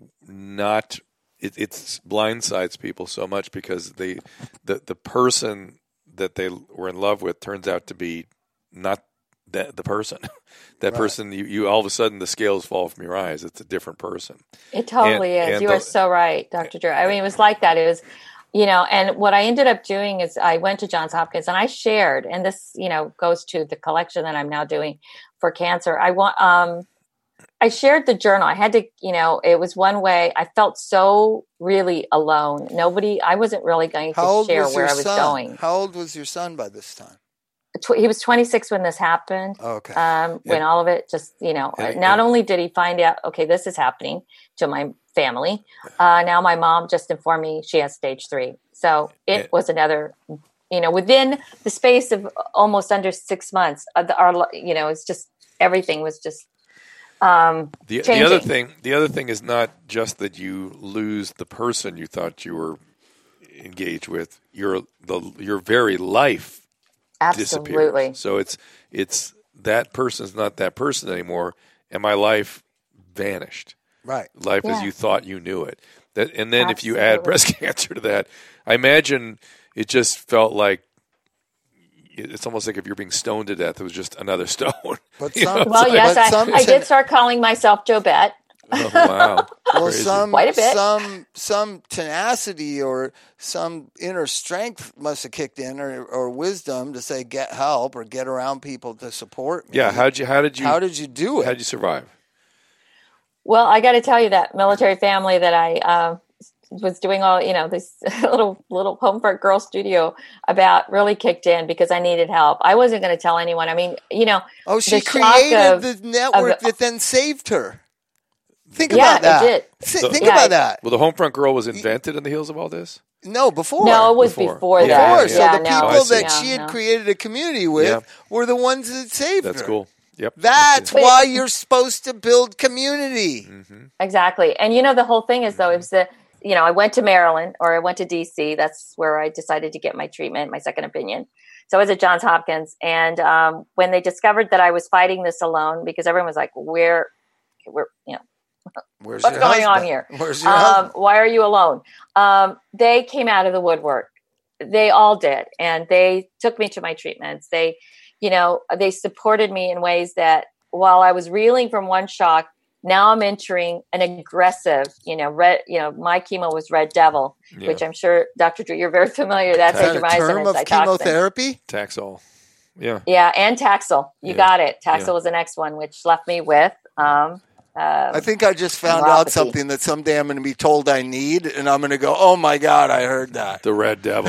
not, It it's blindsides people so much because they, the the person that they were in love with turns out to be not the, the person. That right. person, you, you all of a sudden the scales fall from your eyes. It's a different person. It totally and, is. And you the, are so right, Doctor Drew. I mean, it was like that. It was, you know, and what I ended up doing is I went to Johns Hopkins and I shared, and this, you know, goes to the collection that I'm now doing for cancer. I want, um, I shared the journal. I had to, you know, it was one way. I felt so really alone. Nobody, I wasn't really going to share where I was son? going. How old was your son by this time? tw- he was twenty-six when this happened. Okay. Um, when And- all of it just, you know, and- not and- only did he find out, okay, this is happening to my family. Uh, now my mom just informed me she has stage three. So it And- was another, you know, within the space of almost under six months, uh, the, our, you know, it's just, everything was just, um, The, the changing. other thing, the other thing is not just that you lose the person you thought you were engaged with. Your the your very life Absolutely. disappears. So it's it's that person's not that person anymore, and my life vanished. Right. Life as Yeah. you thought you knew it. That, and then if you add Absolutely. breast cancer to that, I imagine it just felt like it's almost like if you're being stoned to death, it was just another stone. But You know, some- it's Well, like- yes, But I, some I ten- did start calling myself Jobette. oh, wow. Well, Crazy. some Quite a bit. some some tenacity or some inner strength must have kicked in, or, or wisdom to say get help or get around people to support me. Yeah, how did you how did you How did you do it? how did you survive? Well, I got to tell you that military family that I uh, was doing all, you know, this little little home for a girl studio about really kicked in because I needed help. I wasn't going to tell anyone. I mean, you know, oh, she the shock created of- the network of- that then saved her. Think Yeah, about that. it did. Thi- Think Yeah, about it- that. Well, the Homefront Girl was invented in the heels of all this? No, before. no, it was Before. before, Yeah, that. Before. yeah. So Yeah, the no. people I see. that Yeah, she had no. created a community with Yeah. were the ones that saved That's her. cool. Yep. That's But- why you're supposed to build community. Mm-hmm. Exactly. And you know, the whole thing is though, it was the, you know, I went to Maryland or I went to D C. That's where I decided to get my treatment, my second opinion. So I was at Johns Hopkins. And um, when they discovered that I was fighting this alone, because everyone was like, where, where, you know, Where's what's your going on husband? here? Where's your Um, husband? why are you alone? Um, they came out of the woodwork. They all did. And they took me to my treatments. They, you know, they supported me in ways that while I was reeling from one shock, now I'm entering an aggressive, you know, red, you know, my chemo was Red Devil, Yeah. which I'm sure, Doctor Drew, you're very familiar. That's Is that a adriamycin term and of Cytoxan. chemotherapy? Taxol. Yeah. Yeah, and Taxol. You Yeah. got it. Taxol Yeah. was the next one, which left me with um, I think I just found out neuropathy. something that someday I'm going to be told I need, and I'm going to go, oh my God, I heard that. The Red Devil.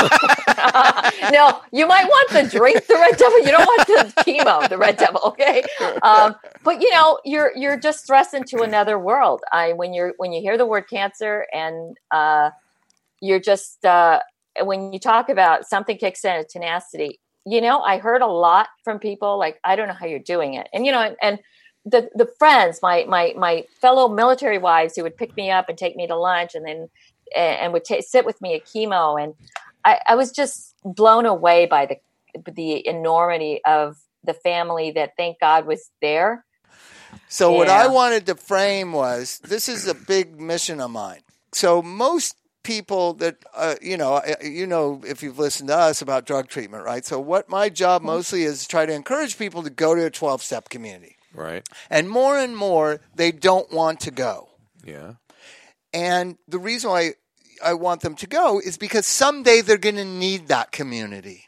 No, you might want the drink, the Red Devil. You don't want the chemo, the Red Devil. Okay, um, but you know, you're you're just thrust into another world. I when you're when you hear the word cancer, and uh, you're just uh, when you talk about something kicks in, a tenacity. You know, I heard a lot from people like, I don't know how you're doing it, and you know, and, and the the friends, my my my fellow military wives who would pick me up and take me to lunch, and then and, and would t- sit with me at chemo, and I, I was just blown away by the the enormity of the family that, thank God, was there. So what Yeah. I wanted to frame was, this is a big mission of mine. So most people that, uh, you know, uh, you know, if you've listened to us about drug treatment, right? So what my job mostly is to try to encourage people to go to a twelve-step community. Right. And more and more, they don't want to go. Yeah. And the reason why I want them to go is because someday they're going to need that community.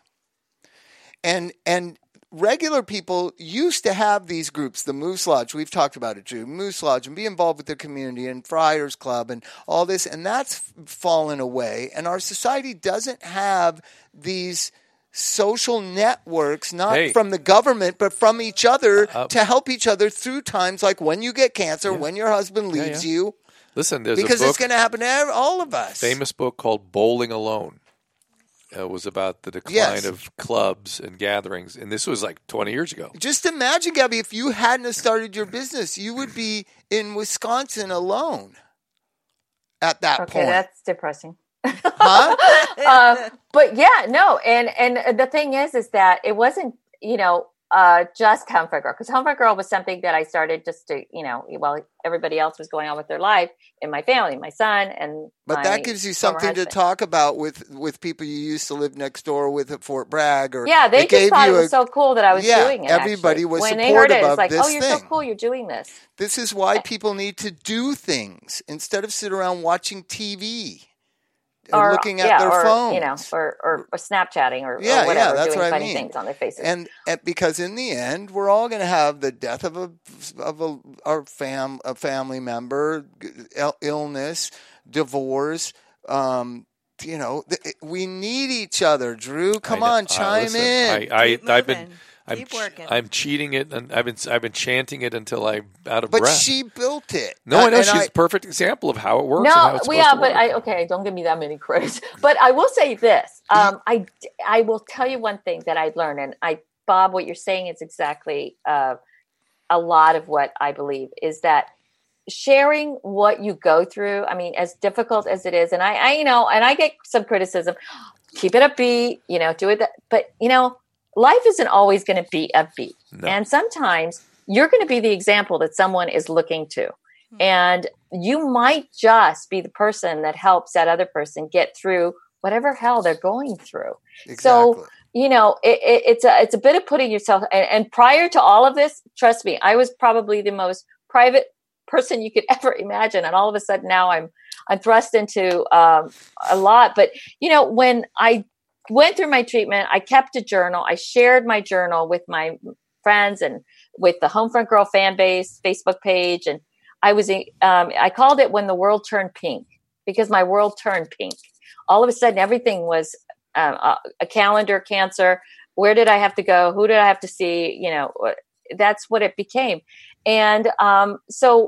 And and regular people used to have these groups, the Moose Lodge, we've talked about it, Drew, Moose Lodge, and be involved with their community, and Friars Club, and all this, and that's fallen away. And our society doesn't have these social networks, not Hey. from the government, but from each other Uh, to help each other through times like when you get cancer, Yeah. when your husband Yeah, leaves yeah. you. Listen, there's Because a book, it's going to happen to ev- all of us. famous book called Bowling Alone. It was about the decline Yes. of clubs and gatherings, and this was like twenty years ago. Just imagine, Gabby, if you hadn't have started your business, you would be in Wisconsin alone at that Okay, point. that's depressing. Huh? uh, but yeah, no, and and the thing is, is that it wasn't, you know, uh, just Comfort Girl, because Comfort Girl was something that I started just to, you know, while everybody else was going on with their life in my family, my son, and But my that gives you former something to husband. talk about with, with people you used to live next door with at Fort Bragg. Or Yeah, they it just gave thought it you was a- so cool that I was Yeah, doing it. everybody actually. was when they heard it, supportive it's of like, this oh, you're so thing. cool, you're doing this. This is why people need to do things instead of sit around watching T V or, looking at yeah, their or, phones. you know, or, or, or Snapchatting or, Yeah, or whatever, yeah, that's doing what I funny mean. things on their faces. And, and because in the end, we're all going to have the death of a of a our fam a family member, ill- illness, divorce, um, you know, th- we need each other. Drew, come I know- on, uh, chime listen, in. I, I, Keep I've been, moving. I'm, Keep ch- working. I'm cheating it, and I've been, I've been chanting it until I'm out of but breath. she built it. no, I know And she's a perfect example of how it works. and how No, it's we supposed are, to but work. I okay. Don't give me that many credits. But I will say this: um, I I will tell you one thing that I learned, and I Bob, what you're saying is exactly uh, a lot of what I believe is that sharing what you go through. I mean, as difficult as it is, and I, I you know, and I get some criticism. Keep it upbeat, you know, do it. That, but you know, life isn't always going to be upbeat, No. and sometimes you're going to be the example that someone is looking to. And you might just be the person that helps that other person get through whatever hell they're going through. Exactly. So, you know, it, it, it's a it's a bit of putting yourself. And, and prior to all of this, trust me, I was probably the most private person you could ever imagine. And all of a sudden, now I'm I'm thrust into um, a lot. But you know, when I went through my treatment, I kept a journal. I shared my journal with my friends and with the Homefront Girl fan base Facebook page, and I was, um, I called it When the World Turned Pink, because my world turned pink. All of a sudden, everything was um, a, a calendar cancer. Where did I have to go? Who did I have to see? You know, that's what it became. And um, so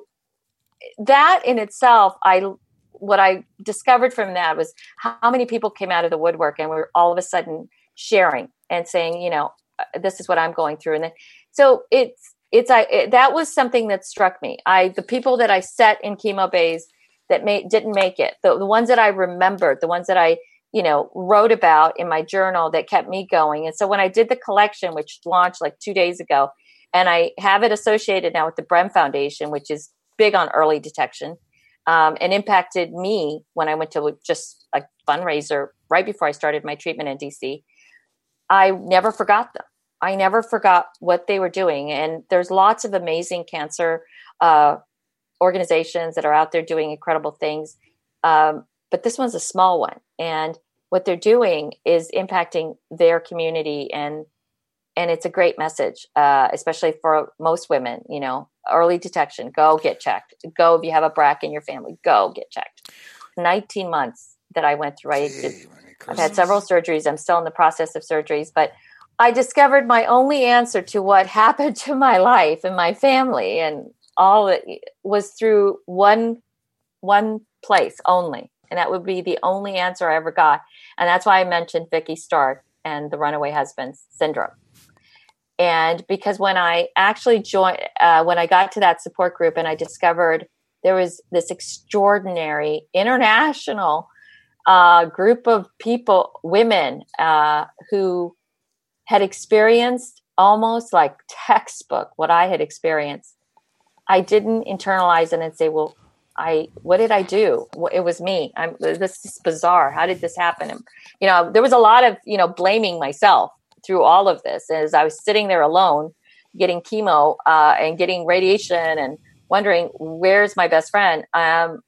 that in itself, I, what I discovered from that was how many people came out of the woodwork and were all of a sudden sharing and saying, you know, this is what I'm going through. And then, so it's, It's I it, that was something that struck me. I the people that I set in chemo bays that made didn't make it. The, the ones that I remembered, the ones that I you know wrote about in my journal that kept me going. And so when I did the collection, which launched like two days ago, and I have it associated now with the Brem Foundation, which is big on early detection, um, and impacted me when I went to just a fundraiser right before I started my treatment in D C. I never forgot them. I never forgot what they were doing. And there's lots of amazing cancer uh, organizations that are out there doing incredible things. Um, but this one's a small one. And what they're doing is impacting their community. And and it's a great message, uh, especially for most women, you know, early detection, go get checked. Go if you have a B R C A in your family, go get checked. nineteen months that I went through. I did, I've had several surgeries. I'm still in the process of surgeries, but I discovered my only answer to what happened to my life and my family and all it was through one, one place only. And that would be the only answer I ever got. And that's why I mentioned Vicky Stark and the runaway husband syndrome. And because when I actually joined, uh, when I got to that support group and I discovered there was this extraordinary international uh, group of people, women uh, who had experienced almost like textbook what I had experienced. I didn't internalize it and say, well, I, what did I do? Well, it was me. I'm, this is bizarre. How did this happen? And, you know, there was a lot of, you know, blaming myself through all of this as I was sitting there alone, getting chemo uh, and getting radiation and wondering, where's my best friend? Um,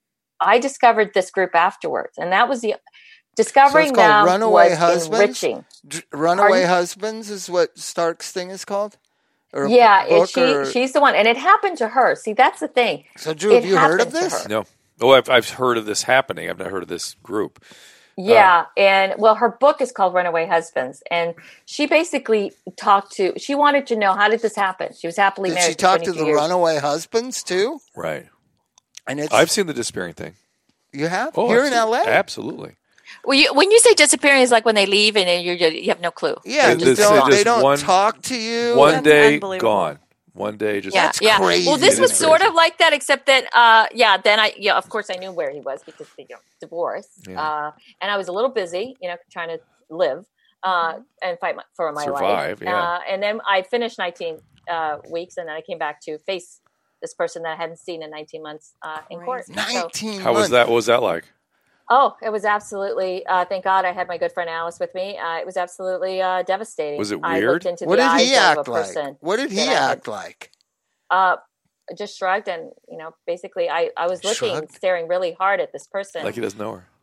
I discovered this group afterwards. And that was the, discovering so it's called them Runaway was Husbands? enriching. D- Runaway Pardon? Husbands is what Stark's thing is called? Or a Yeah, it, book she or- she's the one, and it happened to her. See, that's the thing. So, Drew, have It you heard of happened to this? her. No. Oh, I've, I've heard of this happening. I've not heard of this group. Yeah, and well, her book is called Runaway Husbands, and she basically talked to. She wanted to know, how did this happen? She was happily Did married. she talk for to twenty-two the years. runaway husbands too? Right. And it's I've seen the disappearing thing. you have Oh, here in absolutely. L A. Absolutely. Well, you, when you say disappearing, is like when they leave and then you're, you have no clue. Yeah, They just just- don't, they they just don't one- talk to you. One That's day unbelievable. gone. One day just Yeah, That's yeah. crazy. Well, this It was is sort crazy. of like that, except that, uh, yeah. Then I, yeah, of course, I knew where he was because you know, divorce, Yeah. uh, and I was a little busy, you know, trying to live uh, and fight my, for my Survive, life. yeah. Uh, and then I finished nineteen uh, weeks, and then I came back to face this person that I hadn't seen in nineteen months uh, in court. Crazy. So, Nineteen. How was months. that? What was that like? oh, it was absolutely. Uh, thank God I had my good friend Alice with me. Uh, it was absolutely uh, devastating. Was it I weird? looked into What the did eyes he of act a like? person. What did he that I had- act like? Uh, just shrugged and, you know, basically I, I was looking, Shrugged? staring really hard at this person. Like he doesn't know her.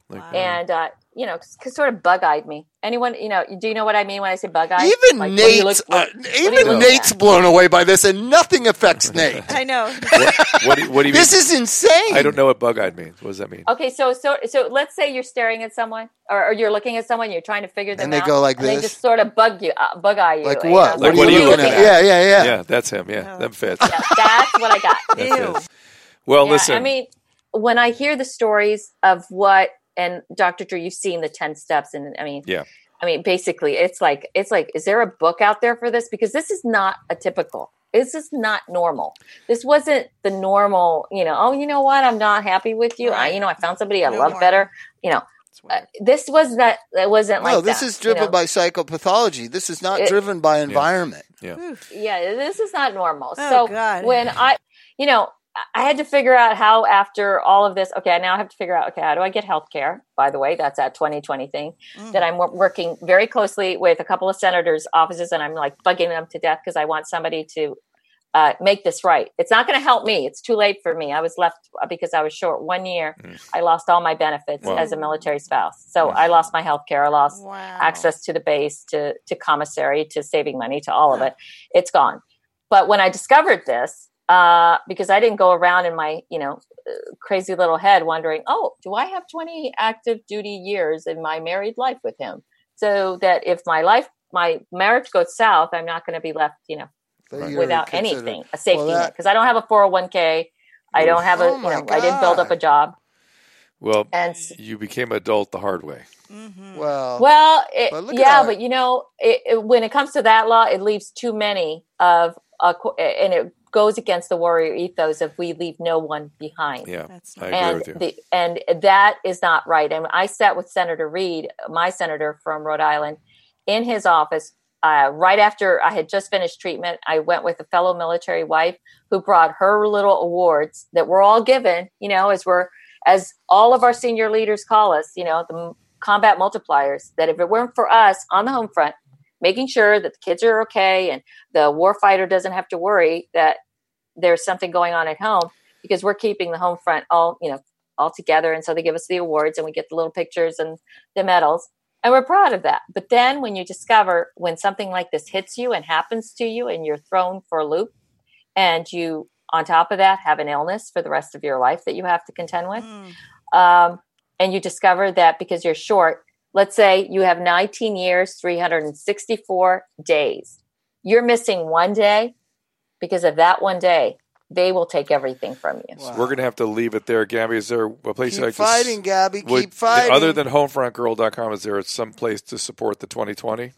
Like, Wow. and uh, you know, c- sort of bug-eyed me. Anyone, you know, do you know what I mean when I say bug-eyed? Even Like, what do you Nate's, look- what- uh, what do you even look Nate's at? blown away by this, and nothing affects Nate. I know. what, what, do you, what do you This mean? is insane. I don't know what bug-eyed means. What does that mean? Okay, so so so let's say you're staring at someone, or, or you're looking at someone, you're trying to figure them And they out, go like and this? they just sort of bug you, uh, bug eye you. Like you what? know, Like, what are you looking at? Yeah, yeah, yeah. Yeah, that's him. Yeah, No. them fits. Yeah, that's what I got. That Ew. fits. Well, Yeah, listen. I mean, when I hear the stories of what, and Doctor Drew, you've seen the ten steps, and I mean, Yeah. I mean, basically, it's like it's like, is there a book out there for this? Because this is not a typical. This is not normal. This wasn't the normal. You know, oh, you know what? I'm not happy with you. I, Right. you know, I found somebody I No love more. better. You know, That's uh, weird. this was that. It wasn't like No, this that, is driven you know? by psychopathology. This is not It- driven by environment. Yeah. Yeah, this is not normal. Oh, so God. when I, you know, I had to figure out how after all of this, okay, now I have to figure out, okay, how do I get health care? By the way, that's that twenty twenty thing Mm. that I'm wor- working very closely with a couple of senators' offices, and I'm like bugging them to death because I want somebody to uh, make this right. It's not going to help me. It's too late for me. I was left because I was short one year. Mm. I lost all my benefits Wow. as a military spouse. So I lost my health care. I lost Wow. access to the base, to, to commissary, to saving money, to all of it. It's gone. But when I discovered this, uh, because I didn't go around in my, you know, uh, crazy little head wondering, oh, do I have twenty active duty years in my married life with him? So that if my life, my marriage goes south, I'm not going to be left, you know, That you're without considered- anything, a safety Well, net. that- Because I don't have a four oh one k. I don't have a, Oh you my know, I didn't build up God. a job. Well, And s- you became adult the hard way. Mhm. Well, Well, it, But look at yeah, our- but you know, it, it, when it comes to that law, it leaves too many of, uh, co- and it goes against the warrior ethos of we leave no one behind. Yeah, That's I not- agree And with you. the and that is not right. And I sat with Senator Reed, my senator from Rhode Island, in his office uh, right after I had just finished treatment. I went with a fellow military wife who brought her little awards that we're all given, you know, as we're as all of our senior leaders call us, you know, the combat multipliers. That if it weren't for us on the home front, making sure that the kids are okay and the warfighter doesn't have to worry that there's something going on at home, because we're keeping the home front all, you know, all together. And so they give us the awards and we get the little pictures and the medals, and we're proud of that. But then when you discover when something like this hits you and happens to you and you're thrown for a loop, and you, on top of that, have an illness for the rest of your life that you have to contend with, Mm. um, and you discover that because you're short, let's say you have nineteen years, three hundred sixty-four days, you're missing one day. Because of that one day, they will take everything from you. Wow. We're going to have to leave it there. Gabby, is there a place keep you like fighting, to... Gabby. would- Keep fighting. Other than homefront girl dot com, is there some place to support the twenty twenty?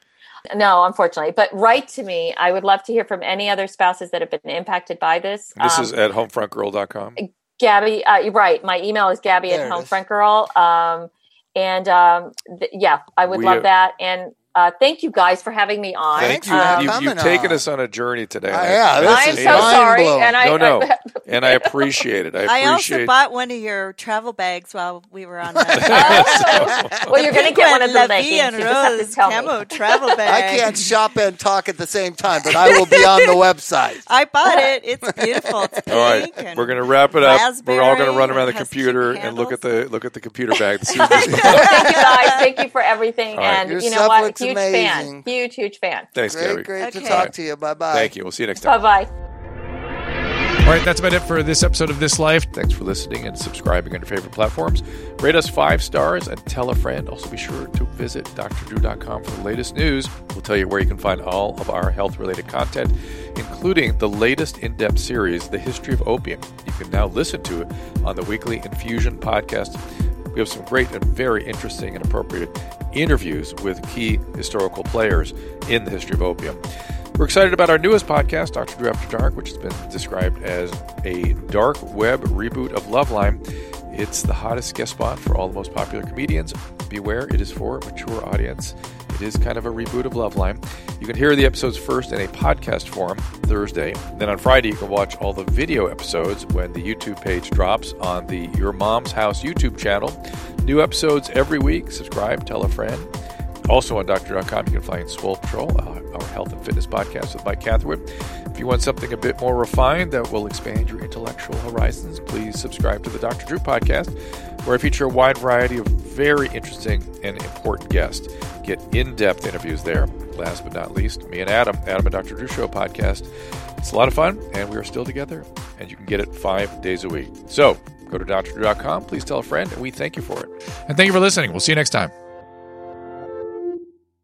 No, unfortunately. But write to me. I would love to hear from any other spouses that have been impacted by this. This Um, is at homefront girl dot com. Gabby, uh, you're right. My email is Gabby There at it is. Homefront Girl. Um, and um, th- yeah, I would We, love uh, that. And uh, thank you guys for having me on. Thank Thank you you. for Um, you coming you've taken on. us on a journey today. Uh, yeah, this I am is so sorry. mind-blowing. And I, No, no. I, And I appreciate it. I I also appreciate bought one of your travel bags while we were on that. Oh, well, you're going to get one of the La Vie leggings. en You just have to Rose tell camo me. travel I bag. can't shop and talk at the same time, but I will be on the website. I bought it. It's beautiful. It's pink. All right, and we're going to wrap it up. We're all going to raspberry run around the and has computer cheap and look at handles. the look at the computer bag. To see if there's- Thank you guys. Thank you for everything. All right. And Your you know stuff what? looks Huge amazing. fan. Huge, huge fan. Thanks, Gabby. Great, great to Okay. talk to you. Bye bye. Thank you. We'll see you next time. Bye bye. All right, that's about it for this episode of This Life. Thanks for listening and subscribing on your favorite platforms. Rate us five stars and tell a friend. Also, be sure to visit D R drew dot com for the latest news. We'll tell you where you can find all of our health-related content, including the latest in-depth series, The History of Opium. You can now listen to it on the Weekly Infusion podcast. We have some great and very interesting and appropriate interviews with key historical players in the history of opium. We're excited about our newest podcast, Doctor Drew After Dark, which has been described as a dark web reboot of Loveline. It's the hottest guest spot for all the most popular comedians. Beware, it is for a mature audience. It is kind of a reboot of Loveline. You can hear the episodes first in a podcast form Thursday. Then on Friday, you can watch all the video episodes when the YouTube page drops on the Your Mom's House YouTube channel. New episodes every week. Subscribe, tell a friend. Also on doctor dot com, you can find Swole Patrol, uh, our health and fitness podcast with Mike Catherwood. If you want something a bit more refined that will expand your intellectual horizons, please subscribe to the Doctor Drew podcast, where I feature a wide variety of very interesting and important guests. Get in-depth interviews there. Last but not least, me and Adam, Adam and Doctor Drew Show podcast. It's a lot of fun, and we are still together, and you can get it five days a week. So go to doctor drew dot com. Please tell a friend, and we thank you for it. And thank you for listening. We'll see you next time.